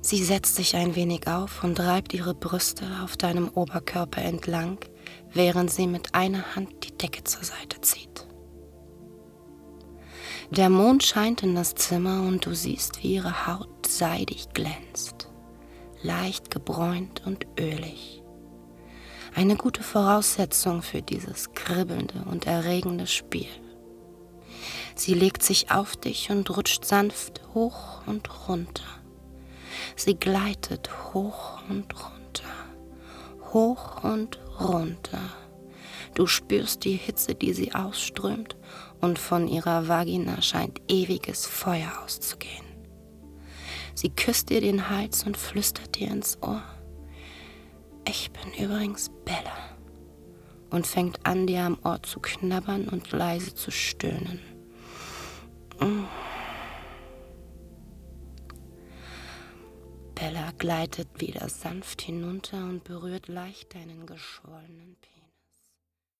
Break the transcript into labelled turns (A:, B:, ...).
A: Sie setzt sich ein wenig auf und reibt ihre Brüste auf deinem Oberkörper entlang, während sie mit einer Hand die Decke zur Seite zieht. Der Mond scheint in das Zimmer und du siehst, wie ihre Haut seidig glänzt, leicht gebräunt und ölig. Eine gute Voraussetzung für dieses kribbelnde und erregende Spiel. Sie legt sich auf dich und rutscht sanft hoch und runter. Sie gleitet hoch und runter, hoch und runter. Du spürst die Hitze, die sie ausströmt, und von ihrer Vagina scheint ewiges Feuer auszugehen. Sie küsst dir den Hals und flüstert dir ins Ohr: Ich bin übrigens Bella, und fängt an, dir am Ohr zu knabbern und leise zu stöhnen. Bella gleitet wieder sanft hinunter und berührt leicht deinen geschwollenen Penis.